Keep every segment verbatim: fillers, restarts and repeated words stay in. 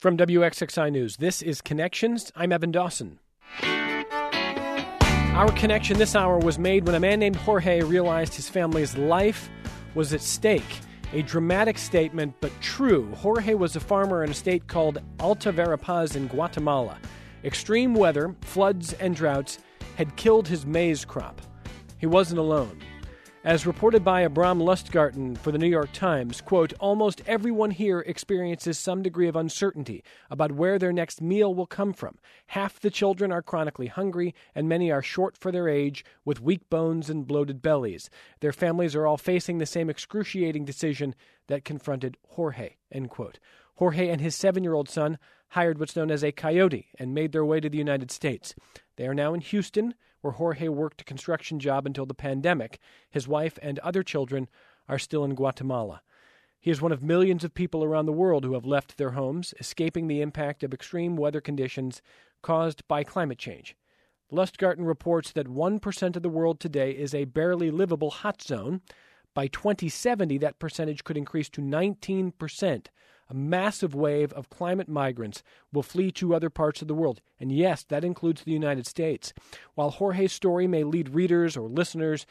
From W X X I News, this is Connections. I'm Evan Dawson. Our connection this hour was made when a man named Jorge realized his family's life was at stake. A dramatic statement, but true. Jorge was a farmer in a state called Alta Verapaz in Guatemala. Extreme weather, floods, and droughts had killed his maize crop. He wasn't alone. As reported by Abram Lustgarten for the New York Times, quote, almost everyone here experiences some degree of uncertainty about where their next meal will come from. Half the children are chronically hungry, and many are short for their age, with weak bones and bloated bellies. Their families are all facing the same excruciating decision that confronted Jorge, end quote. Jorge and his seven-year-old son hired what's known as a coyote and made their way to the United States. They are now in Houston, where Jorge worked a construction job until the pandemic. His wife and other children are still in Guatemala. He is one of millions of people around the world who have left their homes, escaping the impact of extreme weather conditions caused by climate change. Lustgarten reports that one percent of the world today is a barely livable hot zone. By twenty seventy, that percentage could increase to nineteen percent. A massive wave of climate migrants will flee to other parts of the world. And yes, that includes the United States. While Jorge's story may lead readers or listeners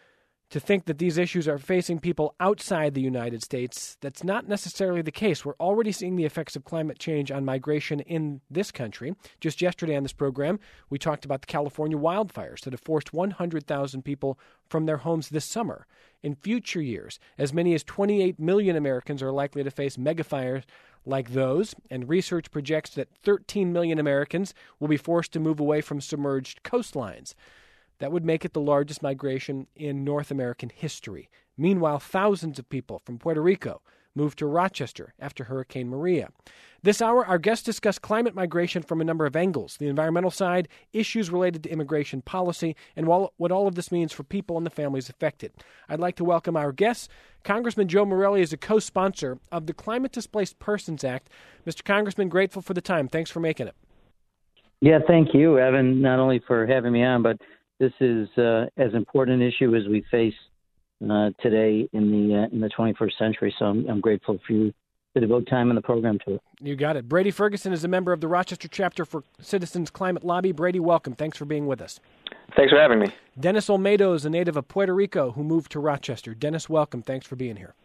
to think that these issues are facing people outside the United States, that's not necessarily the case. We're already seeing the effects of climate change on migration in this country. Just yesterday on this program, we talked about the California wildfires that have forced one hundred thousand people from their homes this summer. In future years, as many as twenty-eight million Americans are likely to face megafires like those, and research projects that thirteen million Americans will be forced to move away from submerged coastlines. That would make it the largest migration in North American history. Meanwhile, thousands of people from Puerto Rico moved to Rochester after Hurricane Maria. This hour, our guests discuss climate migration from a number of angles: the environmental side, issues related to immigration policy, and what all of this means for people and the families affected. I'd like to welcome our guests. Congressman Joe Morelle is a co-sponsor of the Climate Displaced Persons Act. Mister Congressman, grateful for the time. Thanks for making it. Yeah, thank you, Evan, not only for having me on, but this is uh, as important an issue as we face uh, today in the uh, in the twenty-first century. So I'm, I'm grateful for you to devote time in the program to it. You got it. Brady Ferguson is a member of the Rochester chapter for Citizens Climate Lobby. Brady, welcome. Thanks for being with us. Thanks for having me. Dennis Olmedo is a native of Puerto Rico who moved to Rochester. Dennis, welcome. Thanks for being here.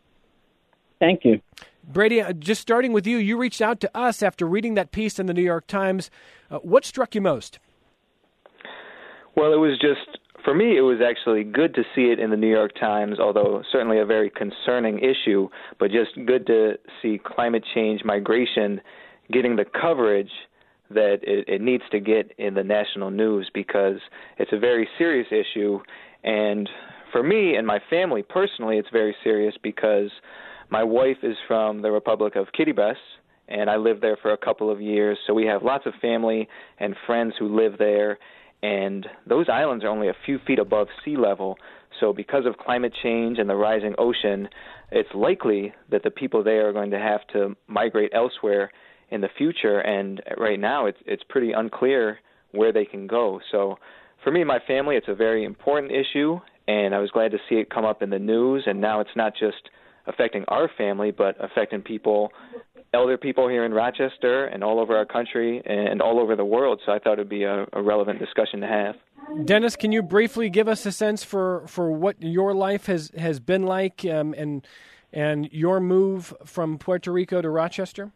Thank you. Brady, uh, just starting with you, you reached out to us after reading that piece in the New York Times. Uh, what struck you most? Well, it was just, for me, it was actually good to see it in the New York Times, although certainly a very concerning issue, but just good to see climate change migration getting the coverage that it, it needs to get in the national news, because it's a very serious issue. And for me and my family personally, it's very serious because my wife is from the Republic of Kiribati, and I lived there for a couple of years, so we have lots of family and friends who live there. And those islands are only a few feet above sea level. So because of climate change and the rising ocean, it's likely that the people there are going to have to migrate elsewhere in the future. And right now it's it's pretty unclear where they can go. So for me and my family, it's a very important issue, and I was glad to see it come up in the news. And now it's not just affecting our family, but affecting people, elder people here in Rochester and all over our country and all over the world. So I thought it would be a, a relevant discussion to have. Dennis, can you briefly give us a sense for, for what your life has, has been like um, and and your move from Puerto Rico to Rochester?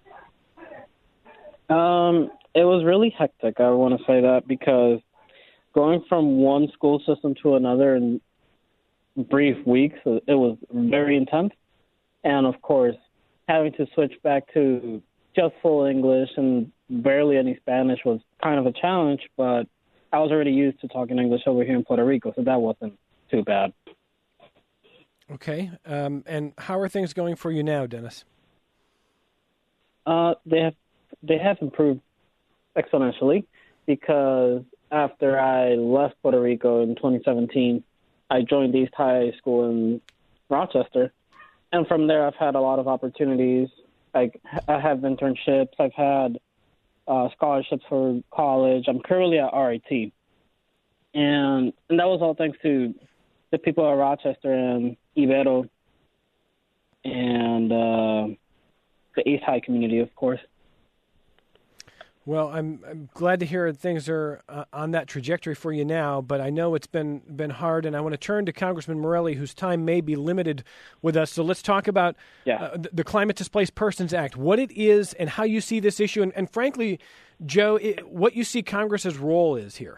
Um, it was really hectic, I want to say that, because going from one school system to another in brief weeks, it was very intense. And, of course, having to switch back to just full English and barely any Spanish was kind of a challenge, but I was already used to talking English over here in Puerto Rico, so that wasn't too bad. Okay. Um, and how are things going for you now, Dennis? Uh, they have they have improved exponentially, because after I left Puerto Rico in twenty seventeen, I joined East High School in Rochester. And from there, I've had a lot of opportunities. I, I have internships. I've had uh, scholarships for college. I'm currently at R I T. And, and that was all thanks to the people at Rochester and Ibero and uh, the East High community, of course. Well, I'm, I'm glad to hear things are uh, on that trajectory for you now, but I know it's been been hard, and I want to turn to Congressman Morelle, whose time may be limited with us. So let's talk about yeah. uh, the Climate Displaced Persons Act, what it is and how you see this issue, and, and frankly, Joe, it, what you see Congress's role is here.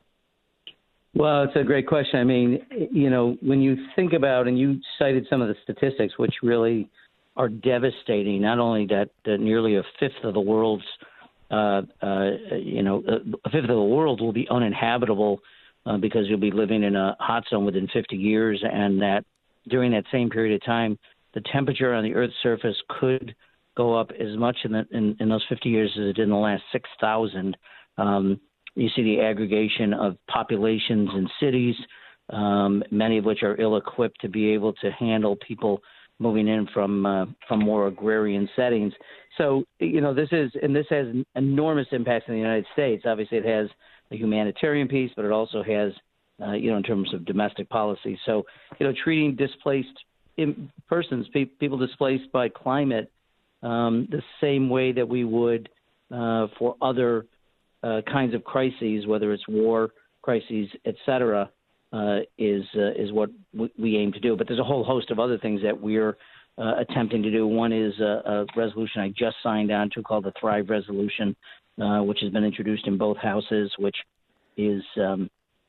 Well, it's a great question. I mean, you know, when you think about, and you cited some of the statistics, which really are devastating, not only that, that nearly a fifth of the world's Uh, uh, you know, a fifth of the world will be uninhabitable uh, because you'll be living in a hot zone within fifty years, and that during that same period of time, the temperature on the Earth's surface could go up as much in, the, in, in those fifty years as it did in the last six thousand. Um, you see the aggregation of populations in cities, um, many of which are ill-equipped to be able to handle people moving in from uh, from more agrarian settings. So, you know, this is, and this has enormous impacts in the United States. Obviously, it has a humanitarian piece, but it also has, uh, you know, in terms of domestic policy. So, you know, treating displaced persons, pe- people displaced by climate, um, the same way that we would uh, for other uh, kinds of crises, whether it's war crises, et cetera, uh, is uh, is what w- we aim to do. But there's a whole host of other things that we're uh, attempting to do. One is a, a resolution I just signed on to called the Thrive Resolution, uh, which has been introduced in both houses, which is um,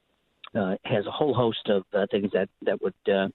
uh, has a whole host of uh, things that that would uh,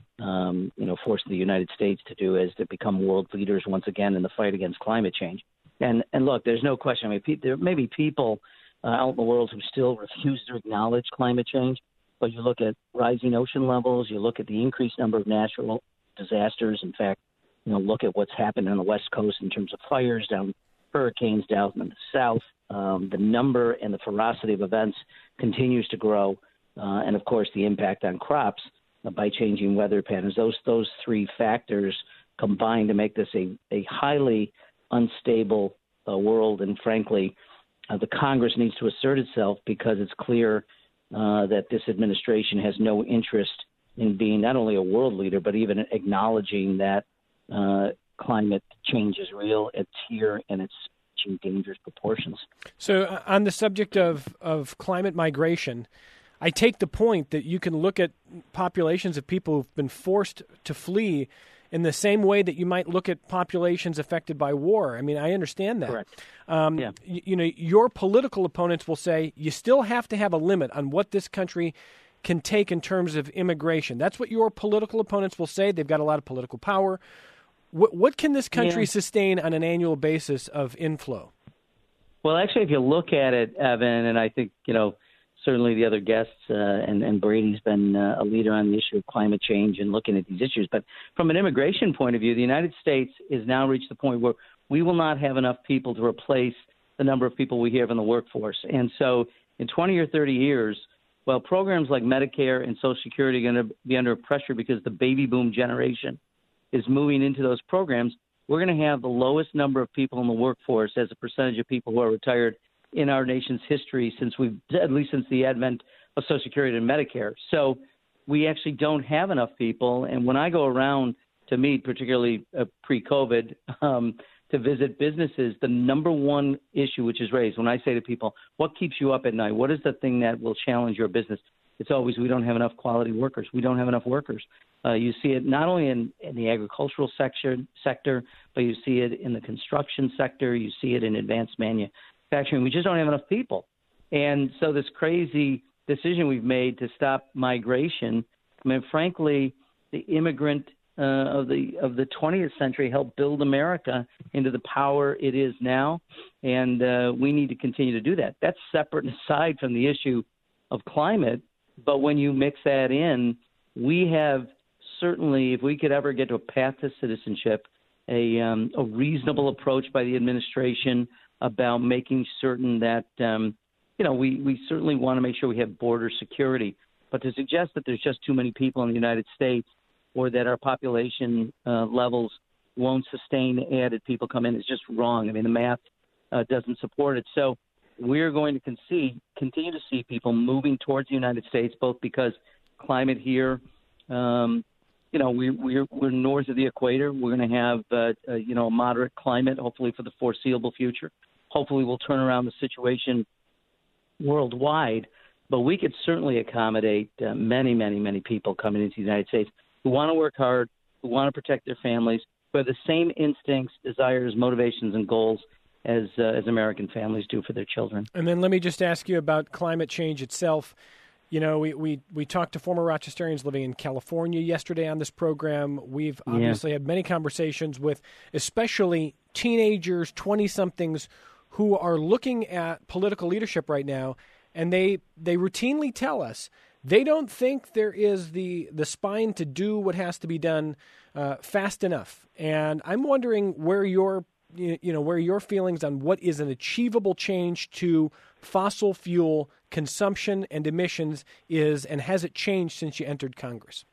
um, you know force the United States to do as to become world leaders once again in the fight against climate change. And and look, there's no question. I mean, pe- there may be people uh, out in the world who still refuse to acknowledge climate change. But you look at rising ocean levels, you look at the increased number of natural disasters. In fact, you know, look at what's happened on the West Coast in terms of fires, down hurricanes down in the South. Um, the number and the ferocity of events continues to grow, uh, and of course, the impact on crops uh, by changing weather patterns. Those those three factors combine to make this a a highly unstable uh, world. And frankly, uh, the Congress needs to assert itself because it's clear Uh, that this administration has no interest in being not only a world leader, but even acknowledging that uh, climate change is real, it's here, and it's reaching dangerous proportions. So uh, on the subject of, of climate migration, I take the point that you can look at populations of people who've been forced to flee in the same way that you might look at populations affected by war. I mean, I understand that. Correct. Um, yeah. you, you know, your political opponents will say you still have to have a limit on what this country can take in terms of immigration. That's what your political opponents will say. They've got a lot of political power. What, what can this country yeah. sustain on an annual basis of inflow? Well, actually, if you look at it, Evan, and I think, you know, certainly the other guests uh, and, and Brady's been uh, a leader on the issue of climate change and looking at these issues. But from an immigration point of view, the United States has now reached the point where we will not have enough people to replace the number of people we have in the workforce. And so in twenty or thirty years, well, programs like Medicare and Social Security are going to be under pressure because the baby boom generation is moving into those programs. We're going to have the lowest number of people in the workforce as a percentage of people who are retired in our nation's history since we've, at least since the advent of Social Security and Medicare. So we actually don't have enough people. And when I go around to meet, particularly uh, pre-COVID, um, to visit businesses, the number one issue which is raised when I say to people, what keeps you up at night? What is the thing that will challenge your business? It's always, we don't have enough quality workers. We don't have enough workers. Uh, you see it not only in, in the agricultural sector, sector, but you see it in the construction sector. You see it in advanced manufacturing. We just don't have enough people. And so this crazy decision we've made to stop migration, I mean, frankly, the immigrant uh, of the of the twentieth century helped build America into the power it is now, and uh, we need to continue to do that. That's separate and aside from the issue of climate, but when you mix that in, we have certainly, if we could ever get to a path to citizenship, a, um, a reasonable approach by the administration about making certain that, um, you know, we, we certainly want to make sure we have border security. But to suggest that there's just too many people in the United States or that our population uh, levels won't sustain added people come in is just wrong. I mean, the math uh, doesn't support it. So we're going to concede, continue to see people moving towards the United States, both because climate here um, you know, we, we're we're north of the equator. We're going to have, uh, uh, you know, a moderate climate, hopefully for the foreseeable future. Hopefully we'll turn around the situation worldwide. But we could certainly accommodate uh, many, many, many people coming into the United States who want to work hard, who want to protect their families, who have the same instincts, desires, motivations, and goals as uh, as American families do for their children. And then let me just ask you about climate change itself. You know, we, we, we talked to former Rochesterians living in California yesterday on this program. We've obviously yeah. had many conversations with especially teenagers, twenty-somethings, who are looking at political leadership right now, and they they routinely tell us they don't think there is the, the spine to do what has to be done uh, fast enough. And I'm wondering where your you know where your feelings on what is an achievable change to fossil fuel consumption and emissions is, and has it changed since you entered Congress?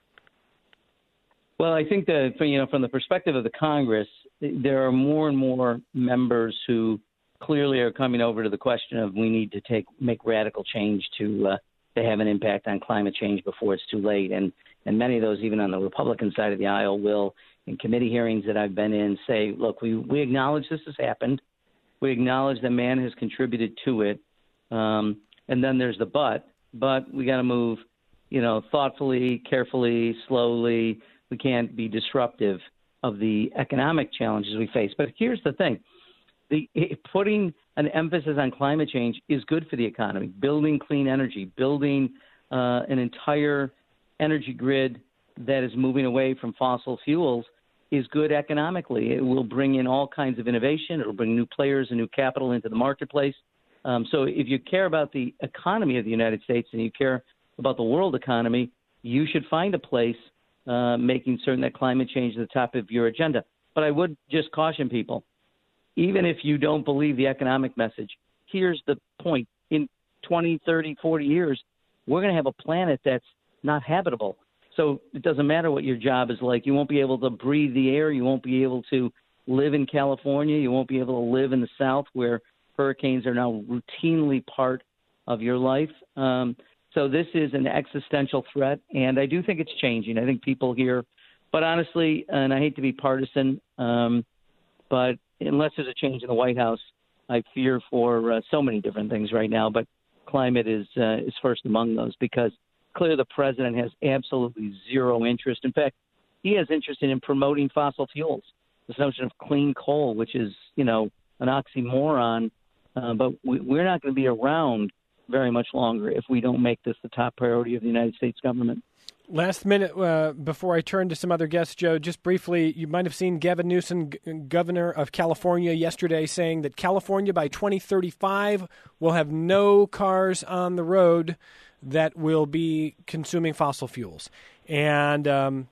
Well, I think that, you know, from the perspective of the Congress, there are more and more members who clearly are coming over to the question of we need to take make radical change to uh, to have an impact on climate change before it's too late. And and many of those, even on the Republican side of the aisle, will, in committee hearings that I've been in, say, look, we, we acknowledge this has happened. We acknowledge that man has contributed to it. Um, and then there's the but. But we got to move, you know, thoughtfully, carefully, slowly. We can't be disruptive of the economic challenges we face. But here's the thing. The, putting an emphasis on climate change is good for the economy. Building clean energy, building uh, an entire energy grid that is moving away from fossil fuels is good economically. It will bring in all kinds of innovation. It will bring new players and new capital into the marketplace. Um, so if you care about the economy of the United States and you care about the world economy, you should find a place uh, making certain that climate change is at the top of your agenda. But I would just caution people, even if you don't believe the economic message, here's the point. In twenty, thirty, forty years, we're going to have a planet that's not habitable. So it doesn't matter what your job is like. You won't be able to breathe the air. You won't be able to live in California. You won't be able to live in the South where hurricanes are now routinely part of your life. Um, so this is an existential threat, and I do think it's changing. I think people here, but honestly, and I hate to be partisan, um, but unless there's a change in the White House, I fear for uh, so many different things right now, but climate is uh, is first among those because clearly the president has absolutely zero interest. In fact, he has interest in promoting fossil fuels, this notion of clean coal, which is, you know, an oxymoron. Uh, but we, we're not going to be around very much longer if we don't make this the top priority of the United States government. Last minute, uh, before I turn to some other guests, Joe, just briefly, you might have seen Gavin Newsom, g- governor of California, yesterday saying that California by twenty thirty-five will have no cars on the road that will be consuming fossil fuels. And um,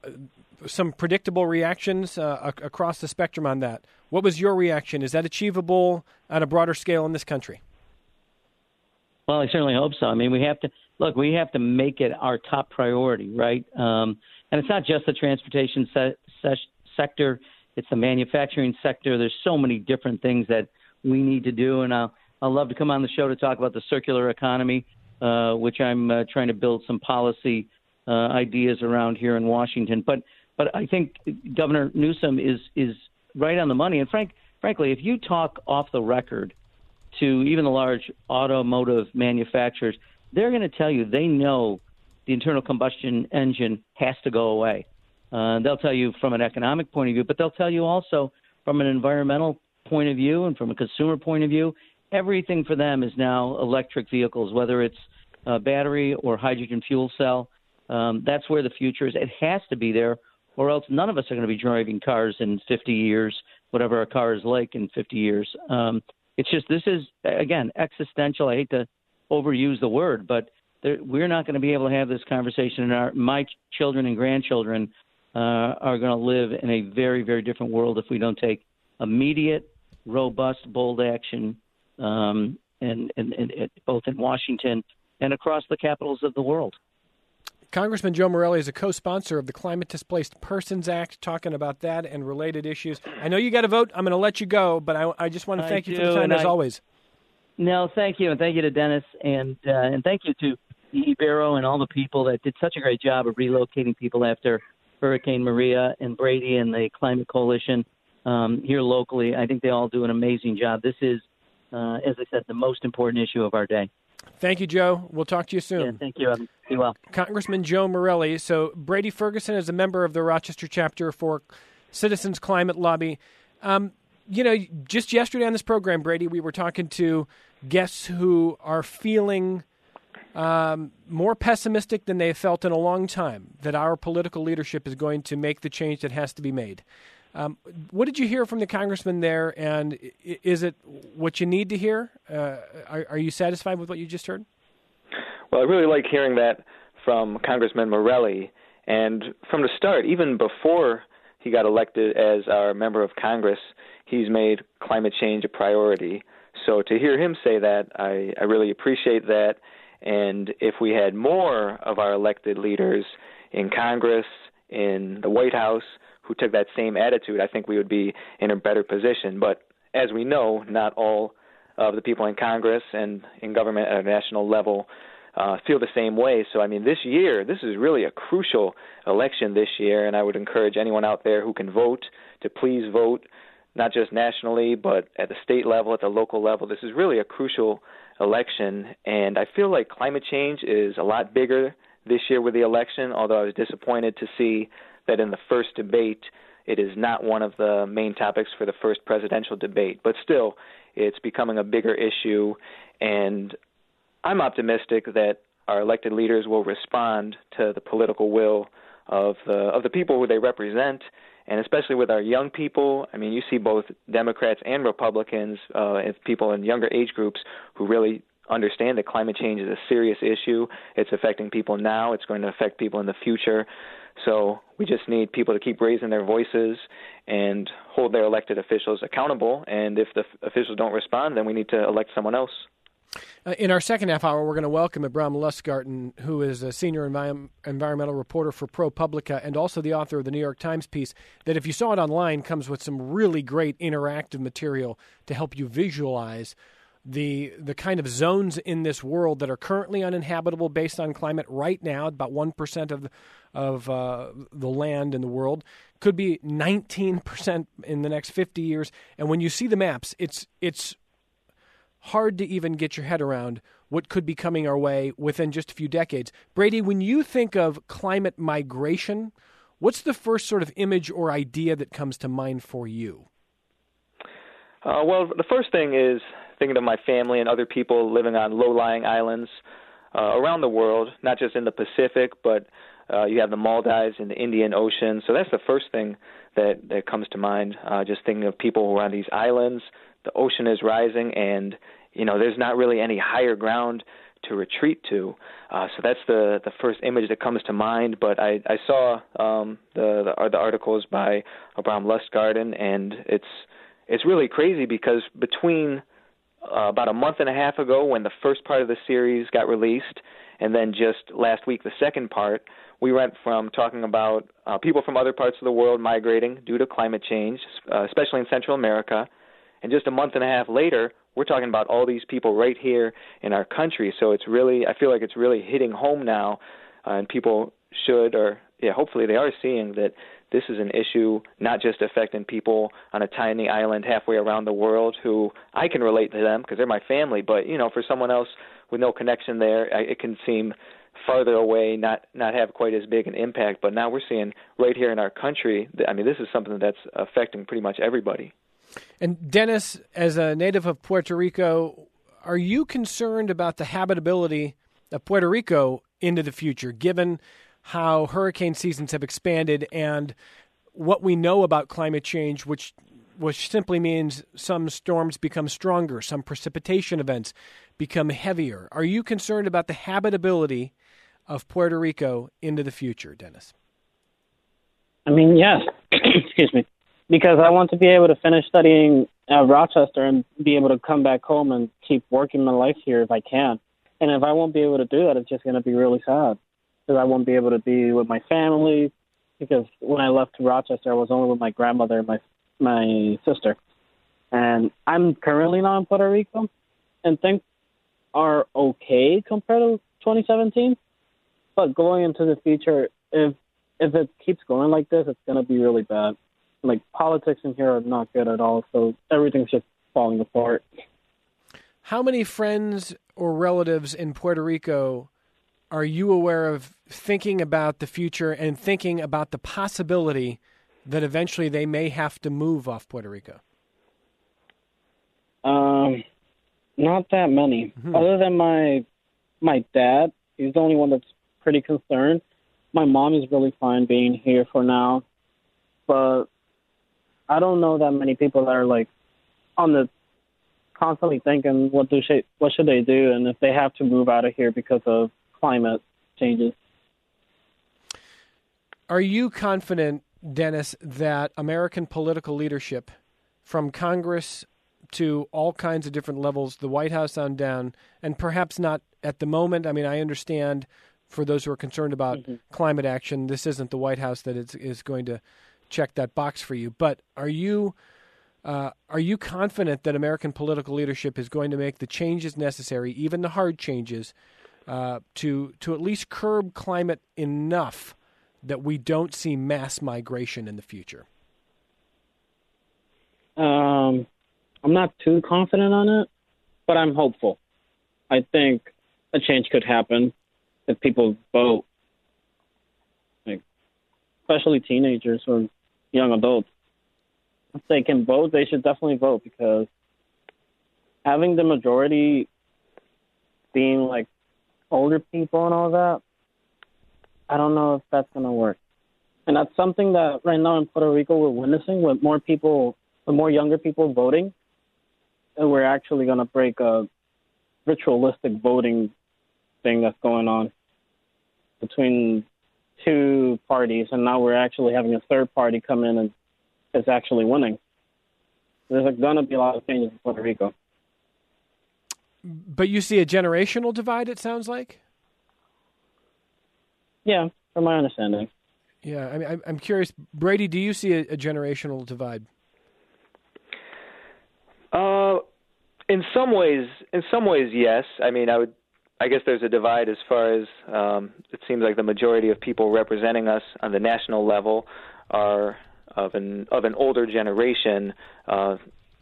some predictable reactions uh, ac- across the spectrum on that. What was your reaction? Is that achievable on a broader scale in this country? Well, I certainly hope so. I mean, we have to look. We have to make it our top priority, right? Um, and it's not just the transportation se- se- sector; it's the manufacturing sector. There's so many different things that we need to do, and I'll I'll love to come on the show to talk about the circular economy, uh, which I'm uh, trying to build some policy uh, ideas around here in Washington. But but I think Governor Newsom is is right on the money. And frank, frankly, if you talk off the record to even the large automotive manufacturers, they're going to tell you they know the internal combustion engine has to go away. Uh, they'll tell you from an economic point of view, but they'll tell you also from an environmental point of view and from a consumer point of view. Everything for them is now electric vehicles, whether it's uh, battery or hydrogen fuel cell. Um, that's where the future is. It has to be there, or else none of us are going to be driving cars in fifty years, whatever a car is like in fifty years. Um, It's just this is, again, existential. I hate to overuse the word, but there, we're not going to be able to have this conversation. And our, my children and grandchildren uh, are going to live in a very, very different world if we don't take immediate, robust, bold action, um, and, and, and, and both in Washington and across the capitals of the world. Congressman Joe Morelle is a co-sponsor of the Climate Displaced Persons Act, talking about that and related issues. I know you got to vote. I'm going to let you go, but I, I just want to thank I you do, for the time, as I, always. No, thank you, and thank you to Dennis, and uh, and thank you to eBureau and all the people that did such a great job of relocating people after Hurricane Maria, and Brady and the Climate Coalition um, here locally. I think they all do an amazing job. This is, uh, as I said, the most important issue of our day. Thank you, Joe. We'll talk to you soon. Yeah, thank you. Um, be well. Congressman Joe Morelle. So Brady Ferguson is a member of the Rochester chapter for Citizens Climate Lobby. Um, you know, just yesterday on this program, Brady, we were talking to guests who are feeling um, more pessimistic than they've felt in a long time that our political leadership is going to make the change that has to be made. Um, what did you hear from the congressman there, and is it what you need to hear? Uh, are, are you satisfied with what you just heard? Well, I really like hearing that from Congressman Morelle. And from the start, even before he got elected as our member of Congress, he's made climate change a priority. So to hear him say that, I, I really appreciate that. And if we had more of our elected leaders in Congress, in the White House, who took that same attitude, I think we would be in a better position. But as we know, not all of the people in Congress and in government at a national level uh, feel the same way. So, I mean, this year, this is really a crucial election this year, and I would encourage anyone out there who can vote to please vote, not just nationally, but at the state level, at the local level. This is really a crucial election, and I feel like climate change is a lot bigger this year with the election, although I was disappointed to see that in the first debate, it is not one of the main topics for the first presidential debate. But still, it's becoming a bigger issue, and I'm optimistic that our elected leaders will respond to the political will of the of the people who they represent, and especially with our young people. I mean, you see both Democrats and Republicans, uh, and people in younger age groups who really understand that climate change is a serious issue. It's affecting people now. It's going to affect people in the future. So we just need people to keep raising their voices and hold their elected officials accountable. And if the f- officials don't respond, then we need to elect someone else. Uh, in our second half hour, we're going to welcome Abram Lustgarten, who is a senior envi- environmental reporter for ProPublica and also the author of the New York Times piece that, if you saw it online, comes with some really great interactive material to help you visualize the the kind of zones in this world that are currently uninhabitable based on climate right now. About one percent of of uh, the land in the world could be nineteen percent in the next fifty years. And when you see the maps, it's it's hard to even get your head around what could be coming our way within just a few decades. Brady, when you think of climate migration, what's the first sort of image or idea that comes to mind for you? Uh, well, the first thing is thinking of my family and other people living on low-lying islands uh, around the world, not just in the Pacific, but uh, you have the Maldives in the Indian Ocean. So that's the first thing that, that comes to mind, uh, just thinking of people who are on these islands. The ocean is rising, and, you know, there's not really any higher ground to retreat to. Uh, so that's the, the first image that comes to mind. But I, I saw um, the, the the articles by Abram Lustgarten, and it's it's really crazy because between uh, about a month and a half ago when the first part of the series got released, and then just last week the second part, we went from talking about uh, people from other parts of the world migrating due to climate change, uh, especially in Central America, and just a month and a half later, we're talking about all these people right here in our country. So it's really, I feel like it's really hitting home now, uh, and people should, or yeah, hopefully they are seeing that this is an issue not just affecting people on a tiny island halfway around the world who I can relate to them because they're my family, but, you know, for someone else with no connection there, it can seem farther away, not not have quite as big an impact. But now we're seeing right here in our country, I mean, this is something that's affecting pretty much everybody. And Dennis, as a native of Puerto Rico, are you concerned about the habitability of Puerto Rico into the future, given how hurricane seasons have expanded and what we know about climate change, which which simply means some storms become stronger, some precipitation events become heavier? Are you concerned about the habitability of Puerto Rico into the future, Dennis? I mean, yes. Excuse me. Because I want to be able to finish studying at Rochester and be able to come back home and keep working my life here if I can. And if I won't be able to do that, it's just going to be really sad. Because I won't be able to be with my family. Because when I left Rochester, I was only with my grandmother and my my sister. And I'm currently not in Puerto Rico. And things are okay compared to twenty seventeen. But going into the future, if if it keeps going like this, it's going to be really bad. Like, politics in here are not good at all, so everything's just falling apart. How many friends or relatives in Puerto Rico are you aware of thinking about the future and thinking about the possibility that eventually they may have to move off Puerto Rico? Um, not that many. Mm-hmm. Other than my my dad, he's the only one that's pretty concerned. My mom is really fine being here for now, but I don't know that many people that are like on the constantly thinking what do sh- what should they do, and if they have to move out of here because of climate changes. Are you confident, Dennis, that American political leadership, from Congress to all kinds of different levels, the White House on down, and perhaps not at the moment? I mean, I understand for those who are concerned about mm-hmm. climate action, this isn't the White House that is, is going to check that box for you. But are you uh, are you confident that American political leadership is going to make the changes necessary, even the hard changes, uh, to to at least curb climate enough that we don't see mass migration in the future? Um, I'm not too confident on it, but I'm hopeful. I think a change could happen if people vote, like, especially teenagers or young adults. If they can vote, they should definitely vote, because having the majority being like older people and all that, I don't know if that's going to work. And that's something that right now in Puerto Rico we're witnessing, with more people, with more younger people voting, and we're actually going to break a ritualistic voting thing that's going on between two parties, and now we're actually having a third party come in and is actually winning. There's going to be a lot of changes in Puerto Rico. But you see a generational divide, it sounds like? Yeah, from my understanding. Yeah, I mean, I'm curious, Brady, do you see a, a generational divide? Uh, in some ways, in some ways, yes. I mean, I would, I guess there's a divide as far as um, it seems like the majority of people representing us on the national level are of an of an older generation. Uh,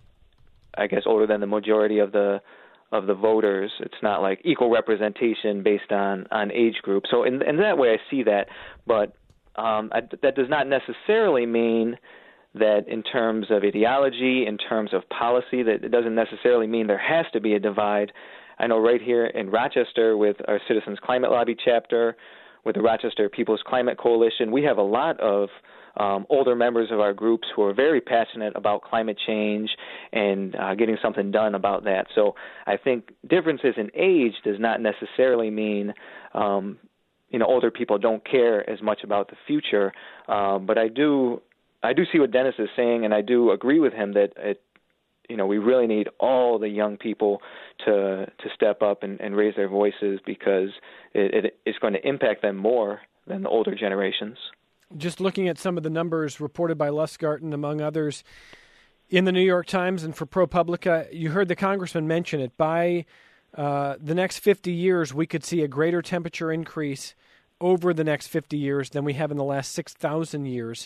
I guess older than the majority of the of the voters. It's not like equal representation based on, on age group. So in in that way, I see that, but um, I, that does not necessarily mean that in terms of ideology, in terms of policy, that it doesn't necessarily mean there has to be a divide. I know right here in Rochester with our Citizens Climate Lobby chapter, with the Rochester People's Climate Coalition, we have a lot of um, older members of our groups who are very passionate about climate change and uh, getting something done about that. So I think differences in age does not necessarily mean um, you know, older people don't care as much about the future. Um, but I do I do see what Dennis is saying, and I do agree with him that it, you know, we really need all the young people to to step up and, and raise their voices, because it, it, it's going to impact them more than the older generations. Just looking at some of the numbers reported by Lustgarten, among others, in the New York Times and for ProPublica, you heard the congressman mention it. By uh, the next fifty years, we could see a greater temperature increase over the next fifty years than we have in the last six thousand years.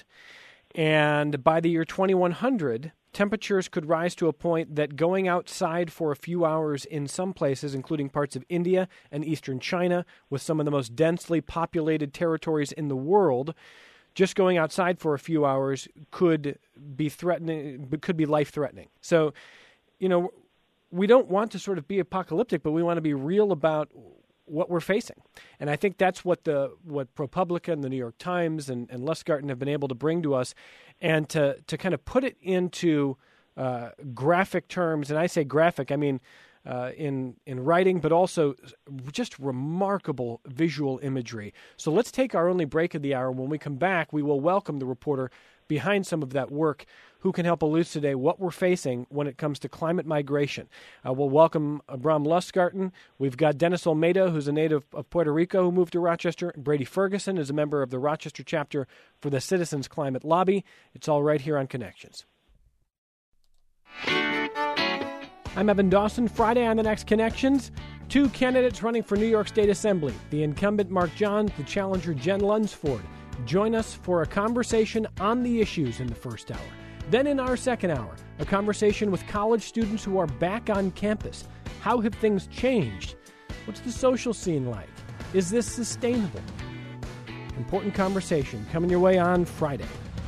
And by the year twenty-one hundred, temperatures could rise to a point that going outside for a few hours in some places, including parts of India and eastern China, with some of the most densely populated territories in the world, just going outside for a few hours could be threatening, could be life-threatening. So, you know, we don't want to sort of be apocalyptic, but we want to be real about what we're facing. And I think that's what the what ProPublica and the New York Times and, and Lustgarten have been able to bring to us, and to, to kind of put it into uh, graphic terms. And I say graphic, I mean uh, in, in writing, but also just remarkable visual imagery. So let's take our only break of the hour. When we come back, we will welcome the reporter behind some of that work, who can help elucidate what we're facing when it comes to climate migration. Uh, we'll welcome Bram Lustgarten. We've got Dennis Olmeda, who's a native of Puerto Rico who moved to Rochester. Brady Ferguson is a member of the Rochester chapter for the Citizens Climate Lobby. It's all right here on Connections. I'm Evan Dawson. Friday on the next Connections, Two candidates running for New York State Assembly, the incumbent Mark Johns, the challenger Jen Lunsford. Join us for a conversation on the issues in the first hour. Then in our second hour, a conversation with college students who are back on campus. How have things changed? What's the social scene like? Is this sustainable? Important conversation coming your way on Friday.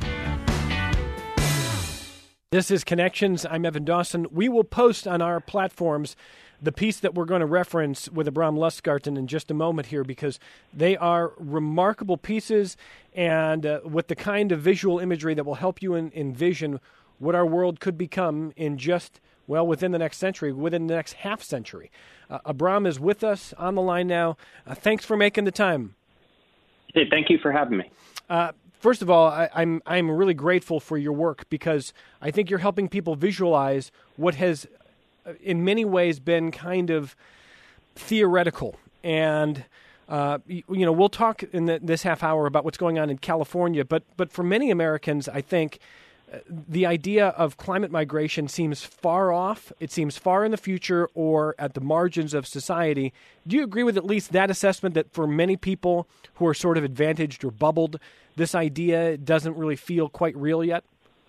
This is Connections. I'm Evan Dawson. We will post on our platforms the piece that we're going to reference with Abram Lustgarten in just a moment here, because they are remarkable pieces and uh, with the kind of visual imagery that will help you in, envision what our world could become in just, well, within the next century, within the next half century. Uh, Abram is with us on the line now. Uh, thanks for making the time. Hey, thank you for having me. Uh, First of all, I, I'm I'm really grateful for your work, because I think you're helping people visualize what has, in many ways, been kind of theoretical. And uh, you, you know, we'll talk in the, this half hour about what's going on in California. But but for many Americans, I think uh, the idea of climate migration seems far off. It seems far in the future or at the margins of society. Do you agree with at least that assessment, that for many people who are sort of advantaged or bubbled, this idea doesn't really feel quite real yet?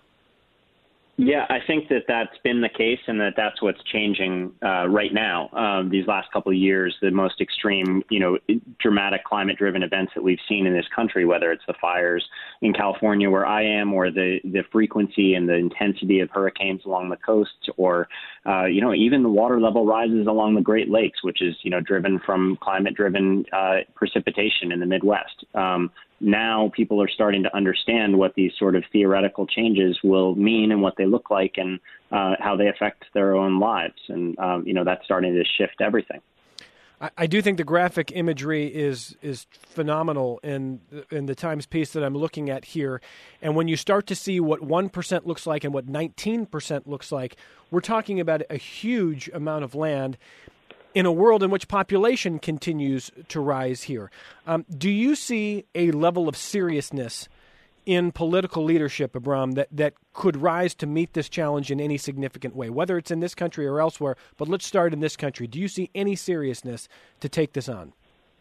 Yeah, I think that that's been the case, and that that's what's changing uh, right now. Um, these last couple of years, the most extreme, you know, dramatic climate-driven events that we've seen in this country, whether it's the fires in California where I am, or the, the frequency and the intensity of hurricanes along the coasts, or, uh, you know, even the water level rises along the Great Lakes, which is, you know, driven from climate-driven uh, precipitation in the Midwest. Um, Now people are starting to understand what these sort of theoretical changes will mean and what they look like, and uh, how they affect their own lives. And, um, you know, that's starting to shift everything. I, I do think the graphic imagery is is phenomenal in, in the Times piece that I'm looking at here. And when you start to see what one percent looks like and what nineteen percent looks like, we're talking about a huge amount of land in a world in which population continues to rise here. Um, do you see a level of seriousness in political leadership, Abram, that, that could rise to meet this challenge in any significant way, whether it's in this country or elsewhere? But let's start in this country. Do you see any seriousness to take this on?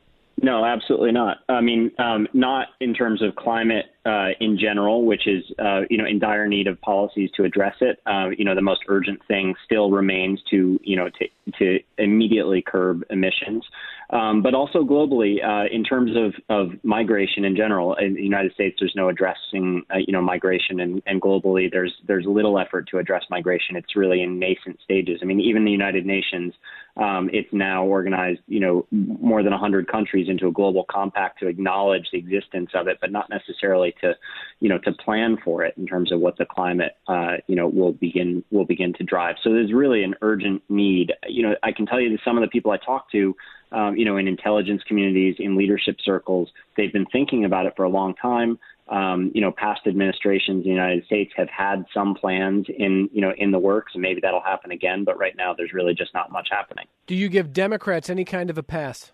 No, absolutely not. I mean, um, not in terms of climate uh, in general, which is, uh, you know, in dire need of policies to address it. Uh, you know, the most urgent thing still remains to, you know, to, to immediately curb emissions. Um, but also globally, uh, in terms of, of migration in general, in the United States, there's no addressing, uh, you know, migration, and, and globally, there's there's little effort to address migration. It's really in nascent stages. I mean, even the United Nations, um, it's now organized, you know, more than one hundred countries into a global compact to acknowledge the existence of it, but not necessarily to, you know, to plan for it in terms of what the climate, uh, you know, will begin will begin to drive. So there's really an urgent need. You know, I can tell you that some of the people I talk to, Um, you know, in intelligence communities, in leadership circles, they've been thinking about it for a long time. Um, you know, past administrations in the United States have had some plans in, you know, in the works, and maybe that'll happen again. But right now, there's really just not much happening. Do you give Democrats any kind of a pass?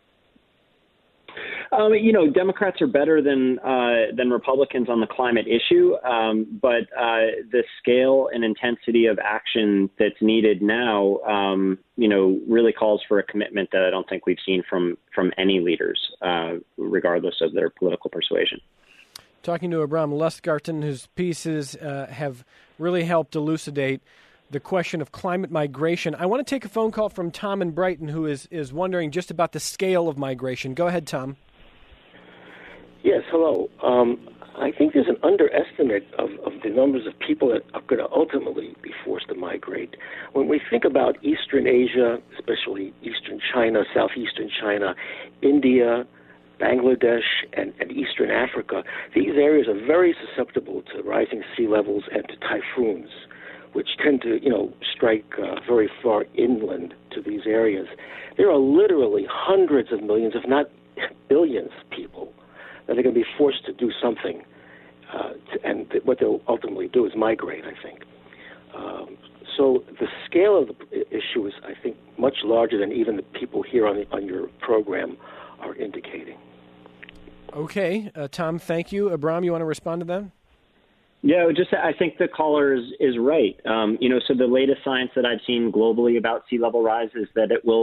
Um, you know, Democrats are better than uh, than Republicans on the climate issue, um, but uh, the scale and intensity of action that's needed now, um, you know, really calls for a commitment that I don't think we've seen from from any leaders, uh, regardless of their political persuasion. Talking to Abram Lustgarten, whose pieces uh, have really helped elucidate the question of climate migration. I want to take a phone call from Tom in Brighton, who is, is wondering just about the scale of migration. Go ahead, Tom. Yes, hello. Um, I think there's an underestimate of, of the numbers of people that are going to ultimately be forced to migrate. When we think about Eastern Asia, especially Eastern China, Southeastern China, India, Bangladesh, and, and Eastern Africa, these areas are very susceptible to rising sea levels and to typhoons, which tend to, you know, strike uh, very far inland to these areas. There are literally hundreds of millions, if not billions, of people that are going to be forced to do something, uh, to, and th- what they'll ultimately do is migrate, I think. Um, so the scale of the issue is, I think, much larger than even the people here on, the, on your program are indicating. Okay. Uh, Tom, thank you. Abram, you want to respond to that? Yeah, just I think the caller is, is right. Um, you know, so the latest science that I've seen globally about sea level rise is that it will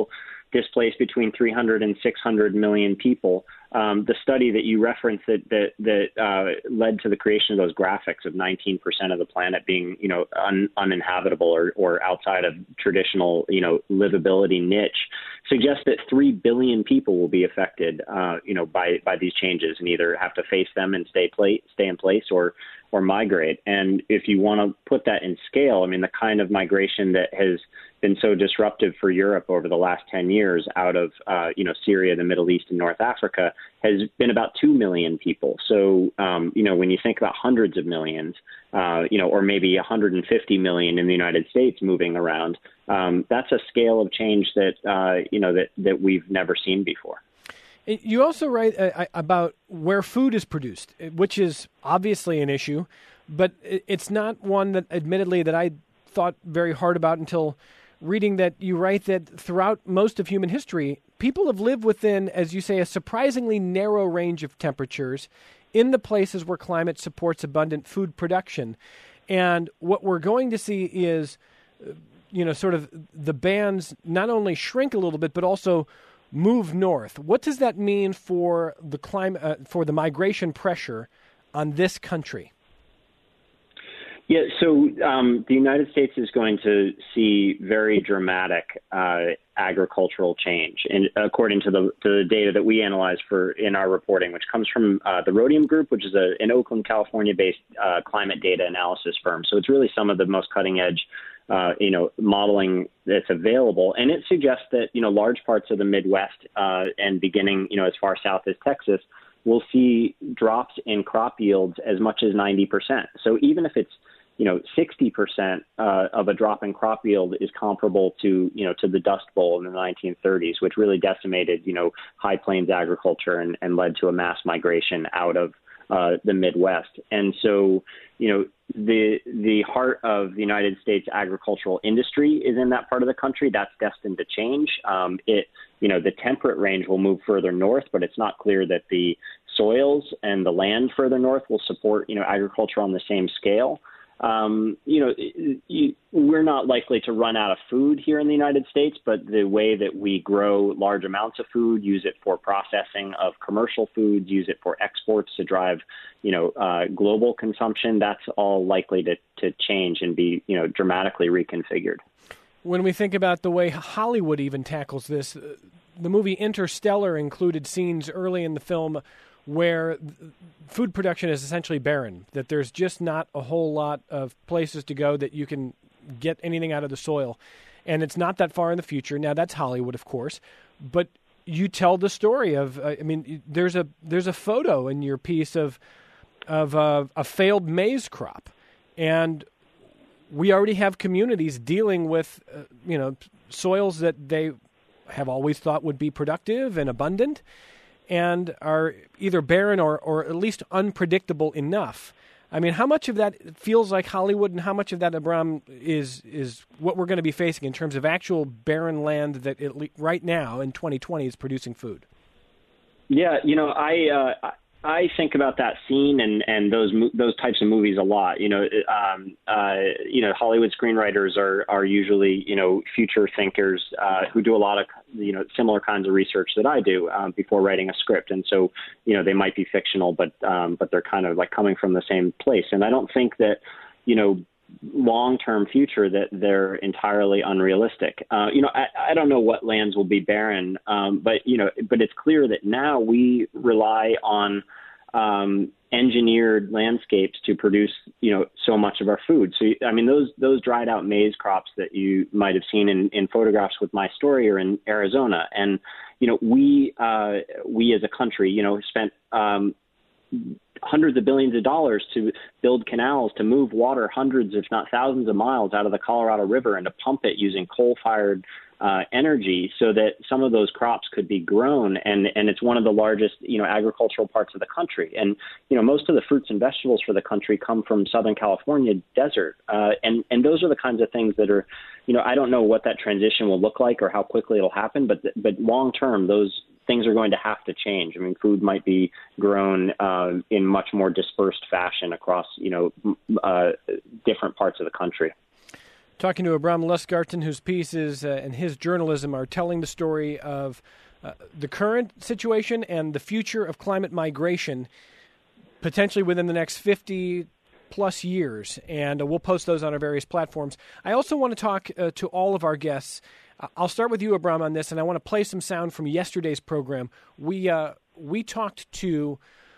displace between three hundred and six hundred million people. Um, the study that you referenced that that, that uh, led to the creation of those graphics of nineteen percent of the planet being, you know, un, uninhabitable or, or outside of traditional, you know, livability niche suggests that three billion people will be affected, uh, you know, by by these changes and either have to face them and stay play, stay in place or or migrate. And if you want to put that in scale, I mean, the kind of migration that has been so disruptive for Europe over the last ten years out of, uh, you know, Syria, the Middle East, and North Africa has been about two million people. So, um, you know, when you think about hundreds of millions, uh, you know, or maybe one hundred fifty million in the United States moving around, um, that's a scale of change that, uh, you know, that, that we've never seen before. You also write uh, about where food is produced, which is obviously an issue, but it's not one that, admittedly, that I thought very hard about until reading that you write that throughout most of human history, people have lived within, as you say, a surprisingly narrow range of temperatures in the places where climate supports abundant food production. And what we're going to see is, you know, sort of the bands not only shrink a little bit, but also move north. What does that mean for the climate, uh, for the migration pressure on this country? Yeah, so um, the United States is going to see very dramatic uh, agricultural change, and according to the, to the data that we analyze for in our reporting, which comes from uh, the Rhodium Group, which is a, an Oakland, California-based uh, climate data analysis firm. So it's really some of the most cutting-edge Uh, you know, modeling that's available. And it suggests that, you know, large parts of the Midwest uh, and beginning, you know, as far south as Texas, will see drops in crop yields as much as ninety percent. So even if it's, you know, sixty percent uh, of a drop in crop yield is comparable to, you know, to the Dust Bowl in the nineteen thirties, which really decimated, you know, high plains agriculture and, and led to a mass migration out of uh, the Midwest. And so, you know, the the heart of the United States agricultural industry is in that part of the country. That's destined to change. Um, it, you know, the temperate range will move further north, but it's not clear that the soils and the land further north will support, you know, agriculture on the same scale. Um, you know, you, we're not likely to run out of food here in the United States, but the way that we grow large amounts of food, use it for processing of commercial foods, use it for exports to drive, you know, uh, global consumption, that's all likely to, to change and be, you know, dramatically reconfigured. When we think about the way Hollywood even tackles this, the movie Interstellar included scenes early in the film where food production is essentially barren, that there's just not a whole lot of places to go that you can get anything out of the soil. And it's not that far in the future. Now, that's Hollywood, of course. But you tell the story of, uh, I mean, there's a there's a photo in your piece of, of uh, a failed maize crop. And we already have communities dealing with, uh, you know, soils that they have always thought would be productive and abundant, and are either barren or, or at least unpredictable enough. I mean, how much of that feels like Hollywood, and how much of that, Abram, is is what we're going to be facing in terms of actual barren land that it, right now in twenty twenty is producing food? Yeah, you know, I uh, I think about that scene and, and those those types of movies a lot. You know, um, uh, you know, Hollywood screenwriters are are usually, you know, future thinkers uh, who do a lot of, you know, similar kinds of research that I do um, before writing a script. And so, you know, they might be fictional, but um, but they're kind of like coming from the same place. And I don't think that, you know, long-term future that they're entirely unrealistic. Uh, you know, I, I don't know what lands will be barren, um, but, you know, but it's clear that now we rely on um, engineered landscapes to produce, you know, so much of our food. So, I mean, those those dried out maize crops that you might have seen in, in photographs with my story are in Arizona. And, you know, we, uh, we as a country, you know, spent um, hundreds of billions of dollars to build canals to move water hundreds, if not thousands of miles out of the Colorado River and to pump it using coal-fired uh, energy so that some of those crops could be grown. And, and it's one of the largest, you know, agricultural parts of the country. And, you know, most of the fruits and vegetables for the country come from Southern California desert. Uh, and, and those are the kinds of things that are, you know, I don't know what that transition will look like or how quickly it'll happen, but, but long term, those things are going to have to change. I mean, food might be grown uh, in much more dispersed fashion across, you know, uh, different parts of the country. Talking to Abram Lustgarten, whose pieces uh, and his journalism are telling the story of uh, the current situation and the future of climate migration, potentially within the next fifty plus years. And uh, we'll post those on our various platforms. I also want to talk uh, to all of our guests. Uh, I'll start with you, Abram, on this, and I want to play some sound from yesterday's program. We uh, we talked to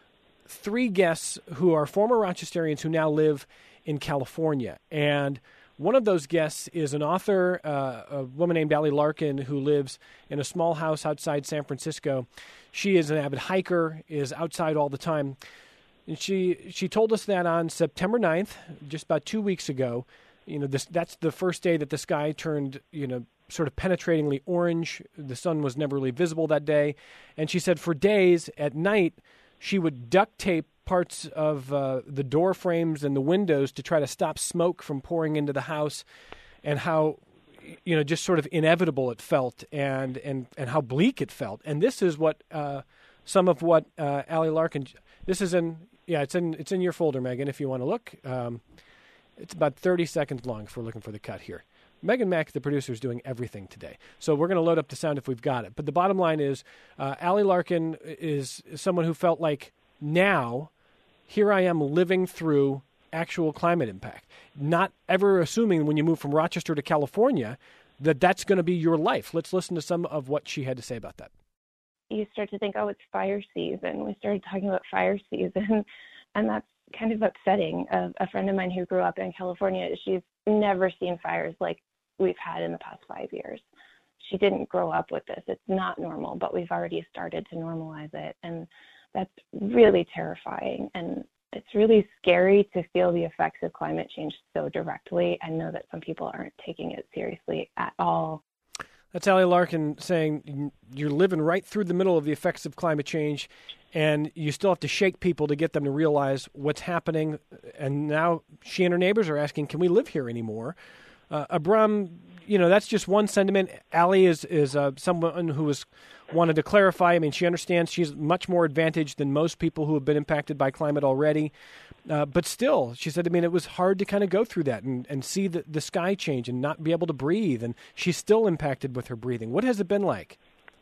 three guests who are former Rochesterians who now live in California. And one of those guests is an author, uh, a woman named Allie Larkin, who lives in a small house outside San Francisco. She is an avid hiker, is outside all the time. And she she told us that on September ninth, just about two weeks ago, you know, this that's the first day that the sky turned, you know, sort of penetratingly orange. The sun was never really visible that day. And she said for days at night, she would duct tape parts of uh, the door frames and the windows to try to stop smoke from pouring into the house, and how, you know, just sort of inevitable it felt, and and, and how bleak it felt. And this is what uh, some of what uh, Allie Larkin. This is in yeah, it's in it's in your folder, Megan. If you want to look, um, it's about thirty seconds long if we're looking for the cut here. Megan Mack, the producer, is doing everything today. So we're going to load up the sound if we've got it. But the bottom line is, uh, Allie Larkin is someone who felt like now, here I am living through actual climate impact, not ever assuming when you move from Rochester to California that that's going to be your life. Let's listen to some of what she had to say about that. You start to think, oh, it's fire season. We started talking about fire season, and that's kind of upsetting. A, a friend of mine who grew up in California, she's never seen fires like we've had in the past five years. She didn't grow up with this. It's not normal, but we've already started to normalize it. And that's really terrifying. And it's really scary to feel the effects of climate change so directly and know that some people aren't taking it seriously at all. That's Allie Larkin saying you're living right through the middle of the effects of climate change, and you still have to shake people to get them to realize what's happening. And now she and her neighbors are asking, can we live here anymore? Uh, Abram, you know, that's just one sentiment. Allie is, is uh, someone who has wanted to clarify. I mean, she understands she's much more advantaged than most people who have been impacted by climate already. Uh, but still, she said, I mean, it was hard to kind of go through that and, and see the, the sky change and not be able to breathe. And she's still impacted with her breathing. What has it been like?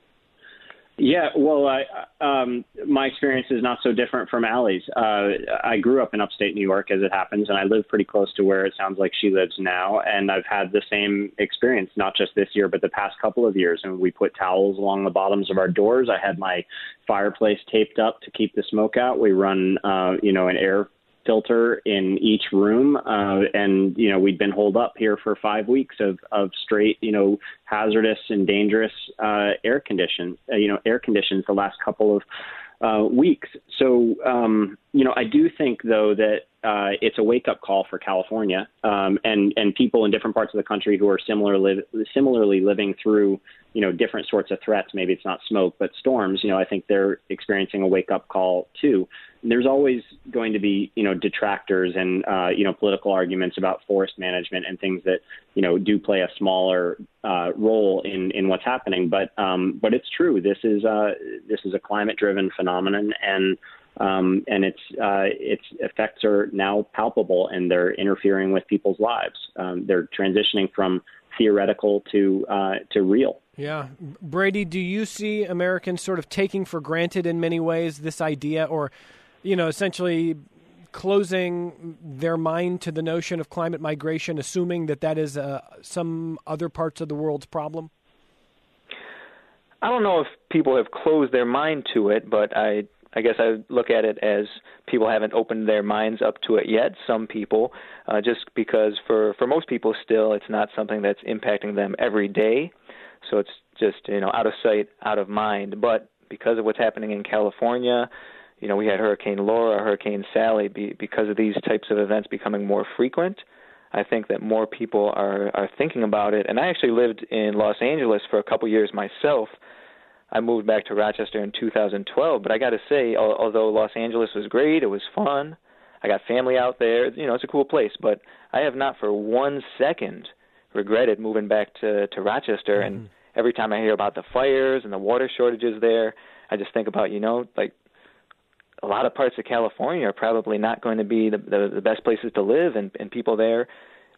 Yeah, well, I, um, my experience is not so different from Allie's. Uh, I grew up in upstate New York, as it happens, and I live pretty close to where it sounds like she lives now. And I've had the same experience, not just this year, but the past couple of years. And we put towels along the bottoms of our doors. I had my fireplace taped up to keep the smoke out. We run, uh, you know, an air filter in each room. Uh, and, you know, we'd been holed up here for five weeks of, of straight, you know, hazardous and dangerous uh, air conditions, uh, you know, air conditions the last couple of uh, weeks. So, um, you know, I do think, though, that uh, it's a wake up call for California um, and, and people in different parts of the country who are similarly, similarly living through, you know, different sorts of threats. Maybe it's not smoke, but storms. You know, I think they're experiencing a wake up call, too. There's always going to be, you know, detractors and, uh, you know, political arguments about forest management and things that, you know, do play a smaller uh, role in, in what's happening. But um, but it's true. This is uh, this is a climate driven phenomenon, and um, and its uh, its effects are now palpable, and they're interfering with people's lives. Um, they're transitioning from theoretical to uh, to real. Yeah. Brady, do you see Americans sort of taking for granted in many ways this idea, or, you know, essentially closing their mind to the notion of climate migration, assuming that that is uh, some other parts of the world's problem? I don't know if people have closed their mind to it, but I I guess I look at it as people haven't opened their minds up to it yet, some people, uh, just because for, for most people still it's not something that's impacting them every day. So it's just, you know, out of sight, out of mind. But because of what's happening in California, you know, we had Hurricane Laura, Hurricane Sally, be, because of these types of events becoming more frequent, I think that more people are, are thinking about it. And I actually lived in Los Angeles for a couple years myself. I moved back to Rochester in two thousand twelve, but I got to say, although Los Angeles was great, it was fun, I got family out there, you know, it's a cool place, but I have not for one second regretted moving back to, to Rochester. Mm-hmm. And every time I hear about the fires and the water shortages there, I just think about, you know, like a lot of parts of California are probably not going to be the, the, the best places to live, and, and people there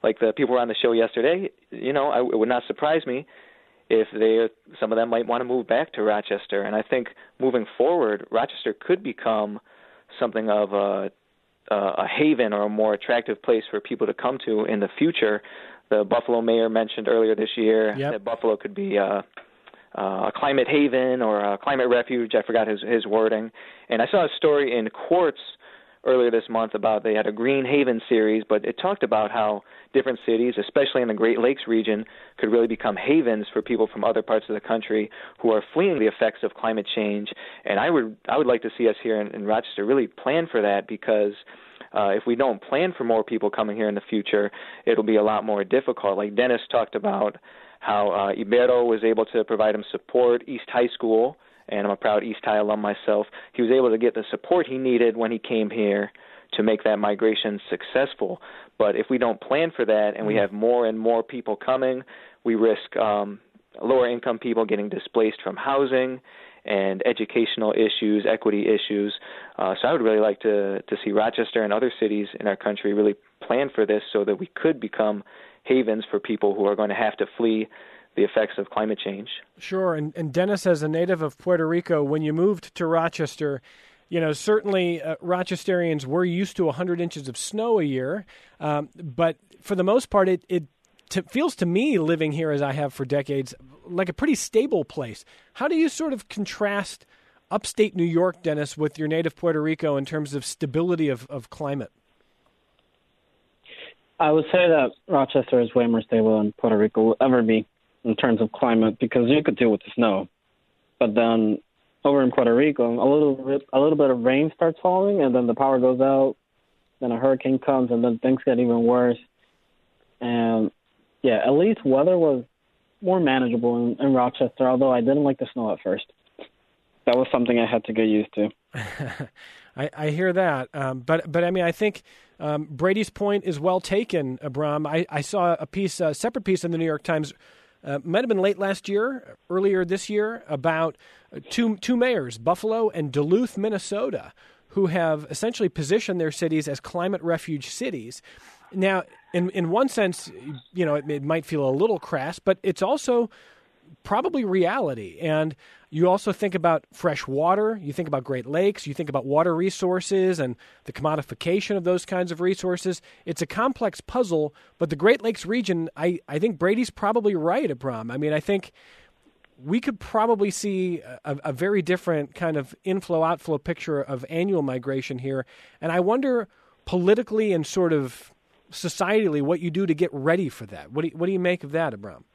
like the people who were on the show yesterday, you know, I, it would not surprise me if they, some of them might want to move back to Rochester. And I think moving forward, Rochester could become something of a, a haven or a more attractive place for people to come to in the future. The Buffalo mayor mentioned earlier this year yep. that Buffalo could be a, a climate haven or a climate refuge. I forgot his, his wording. And I saw a story in Quartz earlier this month about they had a Green Haven series, but it talked about how different cities, especially in the Great Lakes region, could really become havens for people from other parts of the country who are fleeing the effects of climate change. And I would I would like to see us here in, in Rochester really plan for that, because uh, if we don't plan for more people coming here in the future, it'll be a lot more difficult. Like Dennis talked about how uh, Ibero was able to provide him support, East High School, and I'm a proud East High alum myself. He was able to get the support he needed when he came here to make that migration successful. But if we don't plan for that and we have more and more people coming, we risk um, lower-income people getting displaced from housing and educational issues, equity issues. Uh, so I would really like to, to see Rochester and other cities in our country really plan for this so that we could become havens for people who are going to have to flee the effects of climate change. Sure. And, and Dennis, as a native of Puerto Rico, when you moved to Rochester, you know, certainly uh, Rochesterians were used to one hundred inches of snow a year. Um, but for the most part, it, it t- feels to me, living here as I have for decades, like a pretty stable place. How do you sort of contrast upstate New York, Dennis, with your native Puerto Rico in terms of stability of, of climate? I would say that Rochester is way more stable than Puerto Rico will ever be in terms of climate, because you could deal with the snow. But then over in Puerto Rico, a little bit, a little bit of rain starts falling, and then the power goes out, then a hurricane comes, and then things get even worse. And, yeah, at least weather was more manageable in, in Rochester, although I didn't like the snow at first. That was something I had to get used to. I, I hear that. Um, but, but I mean, I think um, Brady's point is well taken, Abram. I, I saw a piece, a separate piece in the New York Times, Uh, might have been late last year, earlier this year, about two two mayors, Buffalo and Duluth, Minnesota, who have essentially positioned their cities as climate refuge cities. Now, in in one sense, you know, it, it might feel a little crass, but it's also probably reality. And you also think about fresh water, you think about Great Lakes, you think about water resources and the commodification of those kinds of resources. It's a complex puzzle, but the Great Lakes region, I, I think Brady's probably right, Abram. I mean, I think we could probably see a, a very different kind of inflow-outflow picture of annual migration here. And I wonder politically and sort of societally what you do to get ready for that. What do you, what do you make of that, Abram?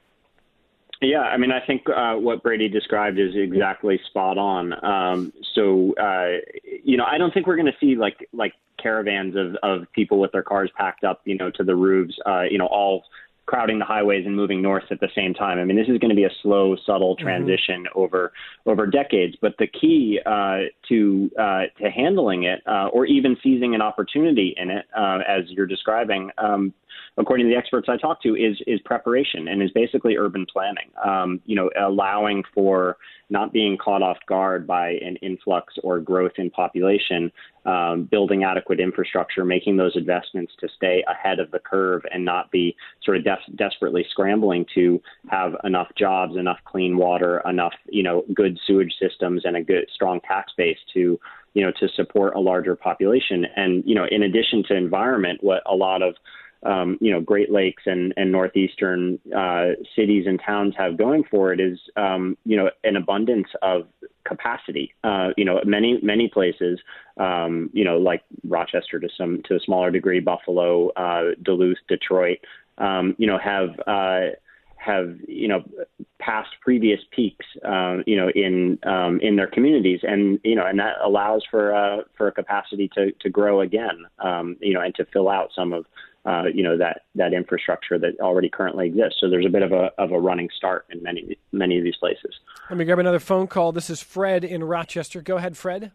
Yeah, I mean, I think uh, what Brady described is exactly spot on. Um, so, uh, you know, I don't think we're going to see like like caravans of, of people with their cars packed up, you know, to the roofs, uh, you know, all crowding the highways and moving north at the same time. I mean, this is going to be a slow, subtle transition mm-hmm. over over decades. But the key uh, to uh, to handling it, uh, or even seizing an opportunity in it, uh, as you're describing, um, according to the experts I talked to, is is preparation and is basically urban planning. Um, you know, allowing for not being caught off guard by an influx or growth in population, um, building adequate infrastructure, making those investments to stay ahead of the curve and not be sort of des- desperately scrambling to have enough jobs, enough clean water, enough, you know, good sewage systems and a good, strong tax base to, you know, to support a larger population. And, you know, in addition to environment, what a lot of Um, you know, Great Lakes and, and northeastern uh, cities and towns have going for it is, um, you know, an abundance of capacity. Uh, you know, many many places, um, you know, like Rochester to some to a smaller degree, Buffalo, uh, Duluth, Detroit, um, you know, have uh, have you know passed previous peaks, uh, you know, in um, in their communities, and you know, and that allows for uh, for a capacity to to grow again, um, you know, and to fill out some of Uh, you know, that, that infrastructure that already currently exists. So there's a bit of a of a running start in many many of these places. Let me grab another phone call. This is Fred in Rochester. Go ahead, Fred.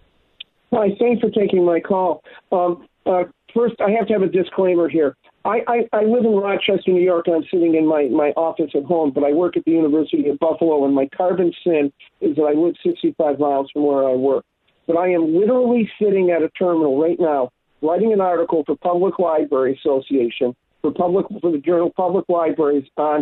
Hi, thanks for taking my call. Um, uh, first, I have to have a disclaimer here. I, I, I live in Rochester, New York, and I'm sitting in my, my office at home, but I work at the University of Buffalo, and my carbon sin is that I live sixty-five miles from where I work. But I am literally sitting at a terminal right now writing an article for Public Library Association for public for the journal Public Libraries on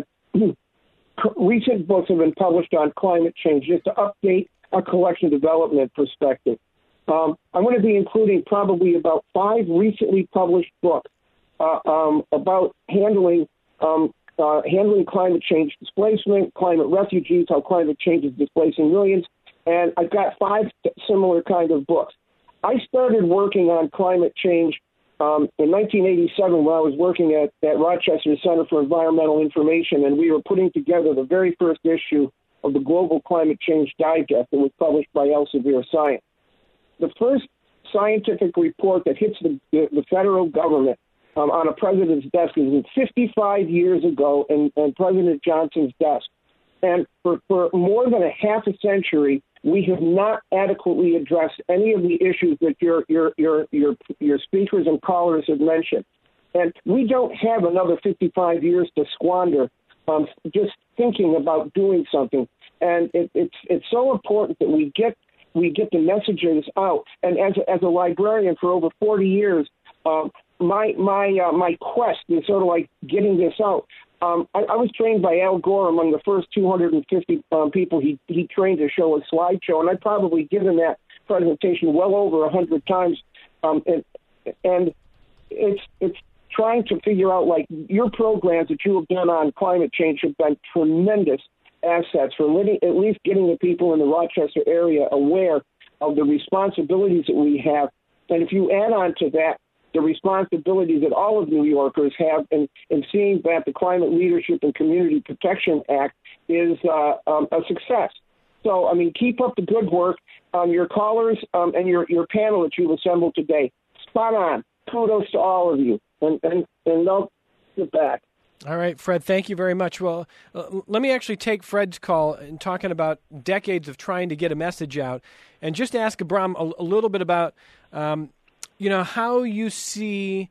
recent books have been published on climate change, just to update our collection development perspective. Um, I'm going to be including probably about five recently published books uh, um, about handling um, uh, handling climate change displacement, climate refugees, how climate change is displacing millions, and I've got five similar kind of books. I started working on climate change um, in nineteen eighty-seven when I was working at, at Rochester Center for Environmental Information, and we were putting together the very first issue of the Global Climate Change Digest that was published by Elsevier Science. The first scientific report that hits the, the, the federal government um, on a president's desk is fifty-five years ago in, in President Johnson's desk. And for, for more than a half a century, we have not adequately addressed any of the issues that your your your your your speakers and callers have mentioned. And we don't have another fifty-five years to squander um, just thinking about doing something. And it, it's it's so important that we get we get the messages out. And as a, as a librarian for over forty years, um, my my uh, my quest is sort of like getting this out. Um, I, I was trained by Al Gore among the first two hundred fifty um, people he, he trained to show a slideshow, and I've probably given that presentation well over one hundred times. Um, and, and it's it's trying to figure out, like, your programs that you have done on climate change have been tremendous assets for living, at least getting the people in the Rochester area aware of the responsibilities that we have. And if you add on to that the responsibility that all of New Yorkers have in, in seeing that the Climate Leadership and Community Protection Act is uh, um, a success. So, I mean, keep up the good work. Um, your callers um, and your, your panel that you've assembled today, spot on. Kudos to all of you. And, and, and they'll get back. All right, Fred, thank you very much. Well, uh, let me actually take Fred's call and talking about decades of trying to get a message out, and just ask Abram a, a little bit about, um, you know, how you see.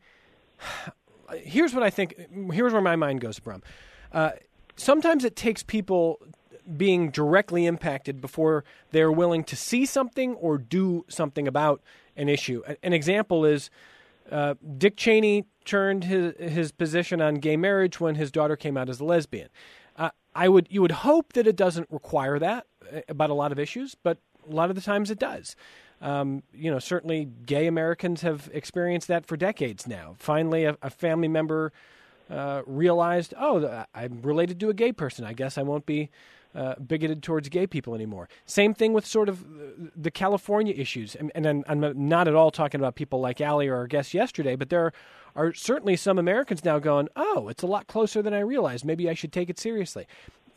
Here's what I think. Here's where my mind goes, Abram. Uh, sometimes it takes people being directly impacted before they're willing to see something or do something about an issue. An example is uh, Dick Cheney turned his his position on gay marriage when his daughter came out as a lesbian. Uh, I would you would hope that it doesn't require that about a lot of issues, but a lot of the times it does. Um, you know, certainly gay Americans have experienced that for decades now. Finally, a, a family member uh, realized, oh, I'm related to a gay person. I guess I won't be uh, bigoted towards gay people anymore. Same thing with sort of the California issues. And, and I'm, I'm not at all talking about people like Allie or our guest yesterday, but there are certainly some Americans now going, oh, it's a lot closer than I realized. Maybe I should take it seriously.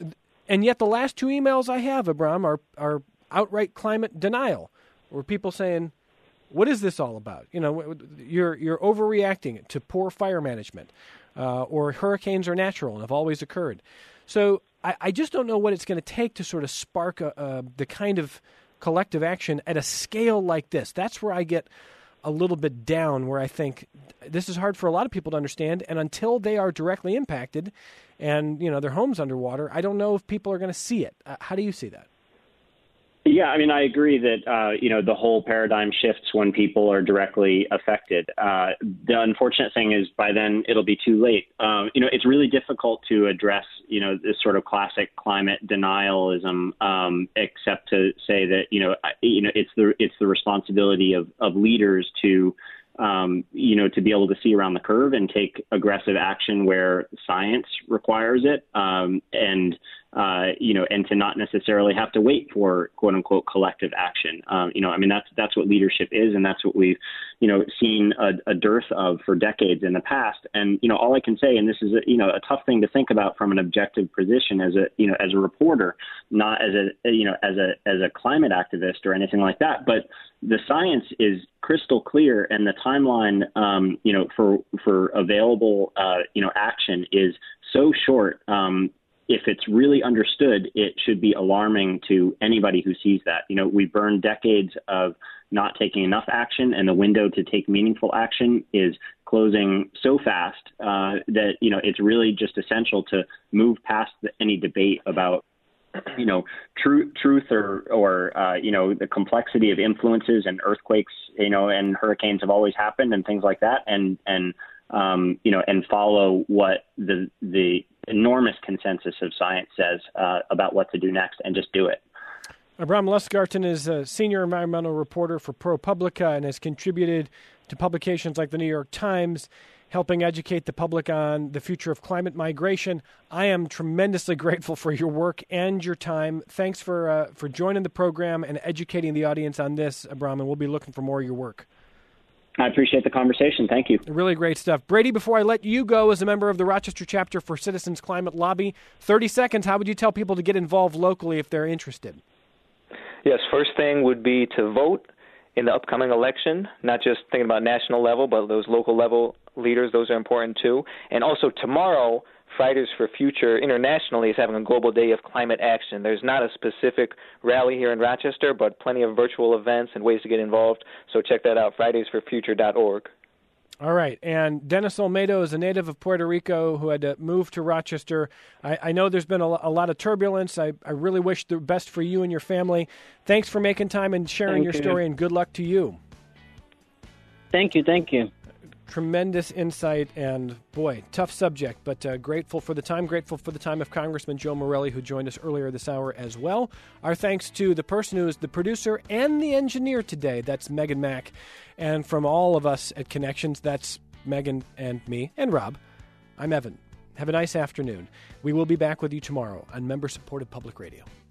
And yet the last two emails I have, Abram, are, are outright climate denial. Or people saying, what is this all about? You know, you're you're overreacting to poor fire management, uh, or hurricanes are natural and have always occurred. So I, I just don't know what it's going to take to sort of spark a, uh, the kind of collective action at a scale like this. That's where I get a little bit down, where I think this is hard for a lot of people to understand. And until they are directly impacted and, you know, their home's underwater, I don't know if people are going to see it. Uh, how do you see that? Yeah, I mean, I agree that, uh, you know, the whole paradigm shifts when people are directly affected. Uh, the unfortunate thing is by then it'll be too late. Um, you know, it's really difficult to address, you know, this sort of classic climate denialism, um, except to say that, you know, you know, it's the it's the responsibility of, of leaders to, um, you know, to be able to see around the curve and take aggressive action where science requires it. Um, and Uh, you know, and to not necessarily have to wait for quote unquote collective action. Um, you know, I mean, that's that's what leadership is. And that's what we've, you know, seen a, a dearth of for decades in the past. And, you know, all I can say, and this is, a, you know, a tough thing to think about from an objective position as a, you know, as a reporter, not as a, you know, as a as a climate activist or anything like that. But the science is crystal clear, and the timeline, um, you know, for for available, uh, you know, action is so short. Um, If it's really understood, it should be alarming to anybody who sees that. You know, we burned decades of not taking enough action, and the window to take meaningful action is closing so fast uh, that, you know, it's really just essential to move past the, any debate about, you know, truth, truth or, or uh, you know, the complexity of influences, and earthquakes, you know, and hurricanes have always happened and things like that. And, and um, you know, and follow what the the enormous consensus of science says uh, about what to do next, and just do it. Abram Lustgarten is a senior environmental reporter for ProPublica and has contributed to publications like the New York Times, helping educate the public on the future of climate migration. I am tremendously grateful for your work and your time. Thanks for uh, for joining the program and educating the audience on this, Abram, and we'll be looking for more of your work. I appreciate the conversation. Thank you. Really great stuff. Brady, before I let you go as a member of the Rochester chapter for Citizens Climate Lobby, thirty seconds, how would you tell people to get involved locally if they're interested? Yes, first thing would be to vote in the upcoming election, not just thinking about national level, but those local level leaders, those are important too. And also tomorrow, Fridays for Future internationally is having a global day of climate action. There's not a specific rally here in Rochester, but plenty of virtual events and ways to get involved. So check that out, fridays for future dot org. All right. And Dennis Olmedo is a native of Puerto Rico who had to move to Rochester. I, I know there's been a, a lot of turbulence. I, I really wish the best for you and your family. Thanks for making time and sharing Thank your you. story, and good luck to you. Thank you. Thank you. Tremendous insight, and boy, tough subject, but uh, grateful for the time, grateful for the time of Congressman Joe Morelli, who joined us earlier this hour as well. Our thanks to the person who is the producer and the engineer today, that's Megan Mack. And from all of us at Connections, that's Megan and me and Rob. I'm Evan. Have a nice afternoon. We will be back with you tomorrow on member-supported Public Radio.